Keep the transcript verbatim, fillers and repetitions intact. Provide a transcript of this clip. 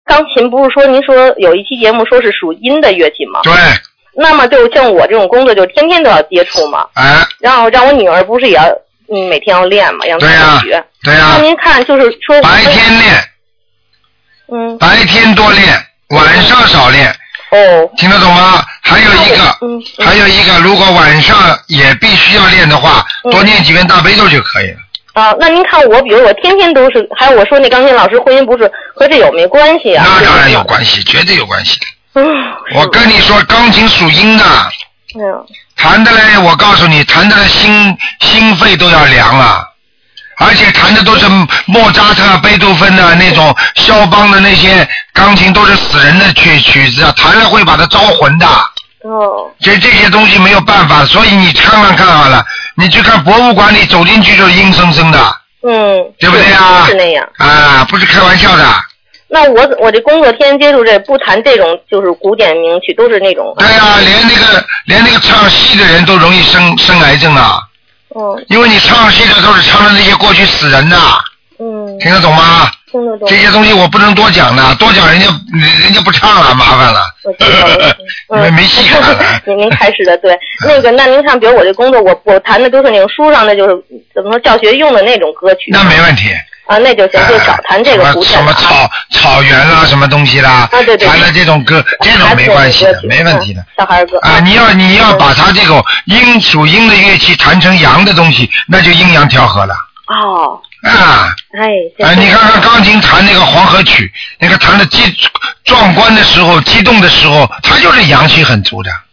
钢琴不是说您说有一期节目说是属阴的乐器吗？ 对。 那么就像我这种工作，就天天都要接触嘛。 哎。 然后让我女儿不是也要嗯每天要练嘛，让她学。 对呀、啊。对呀、啊。 那您看，就是说白天练。 嗯。 白天多练，晚上少练。 哦。 听得懂吗？还有一个， 嗯嗯、 还有一个，如果晚上也必须要练的话，嗯、多念几遍大悲咒就可以了。 啊，那您看我，比如我天天都是，还有我说那钢琴老师婚姻不是和这有没关系啊？ 那当然有关系，绝对有关系。 嗯。 我跟你说，钢琴属阴的。 嗯。 弹的嘞，我告诉你，弹的心心肺都要凉了。而且弹的都是莫扎特、贝多芬的那种肖邦的那些钢琴，都是死人的曲曲子啊，弹了会把它招魂的。 哦。 这这些东西没有办法，所以你看看看好了，你去看博物馆里走进去就是阴森森的。 嗯。 对不对啊？ 是那样。 啊，不是开玩笑的。 那我我这工作天天接触这不弹这种就是古典名曲，都是那种。 对啊，连那个连那个唱戏的人都容易生生癌症啊。 嗯。 因为你唱戏的都是唱的那些过去死人的。 嗯。 听得懂吗？ 听得懂。 这些东西我不能多讲的，多讲人家人家不唱了，麻烦了。 我知道了。 你们没戏看了。 您您开始的对，那个那您看，比如我这工作，我我弹的都是那种书上的，就是怎么说教学用的那种歌曲。 那没问题。 啊，那就行，就少弹这个古典什么草草原啦，什么东西啦， 啊对对， 弹的这种歌，这种没关系的，没问题的。 小孩歌啊，你要你要把它这个阴属阴的乐器弹成阳的东西，那就阴阳调和了。 哦。 啊。 哎。 啊，你看看钢琴弹那个黄河曲，那个弹的激壮观的时候，激动的时候，它就是阳气很足的。